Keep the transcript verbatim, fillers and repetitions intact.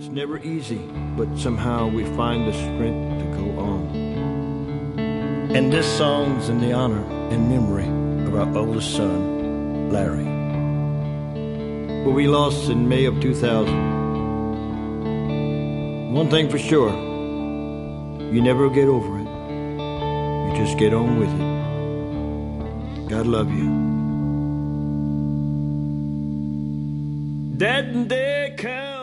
It's never easy, but somehow we find the strength to go on. And this song's in the honor and memory of our oldest son, Larry, who we lost in May of two thousand. One thing for sure, you never get over it. You just get on with it. God love you. That day comes.